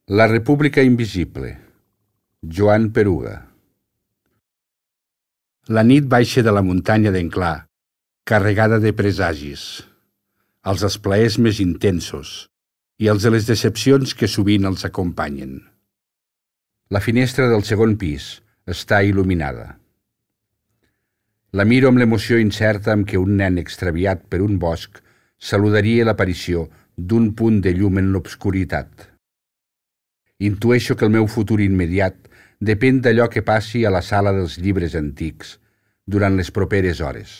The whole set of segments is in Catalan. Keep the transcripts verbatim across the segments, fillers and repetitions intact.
La República Invisible, Joan Peruga. La nit baixa de la muntanya d'Enclà, carregada de presagis, els dels plaers més intensos i els de les decepcions que sovint els acompanyen. La finestra del segon pis està il·luminada. La miro amb l'emoció incerta amb què un nen extraviat per un bosc saludaria l'aparició d'un punt de llum en l'obscuritat. Intueixo que el meu futur immediat depèn d'allò que passi a la sala dels llibres antics durant les properes hores.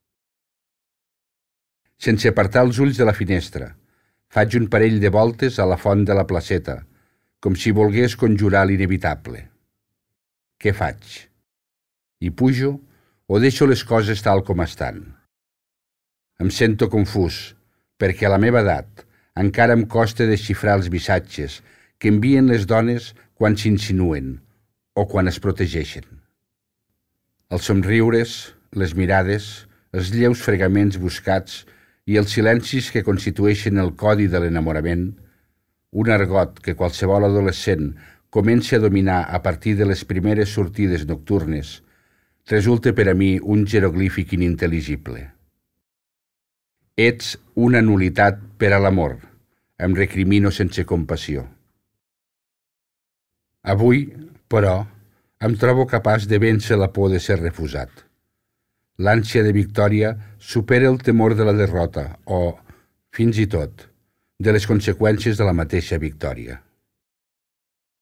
Sense apartar els ulls de la finestra, faig un parell de voltes a la font de la placeta, com si volgués conjurar l'inevitable. Què faig? Hi pujo o deixo les coses tal com estan? Em sento confús, perquè a la meva edat encara em costa desxifrar els missatges que envien les dones quan s'insinuen o quan es protegeixen. Els somriures, les mirades, els lleus fregaments buscats i els silencis que constitueixen el codi de l'enamorament, un argot que qualsevol adolescent comença a dominar a partir de les primeres sortides nocturnes, resulta per a mi un jeroglífic inintel·ligible. Ets una nul·litat per a l'amor, em recrimino sense compassió. Avui, però, em trobo capaç de vèncer la por de ser refusat. L'ànsia de victòria supera el temor de la derrota o, fins i tot, de les conseqüències de la mateixa victòria.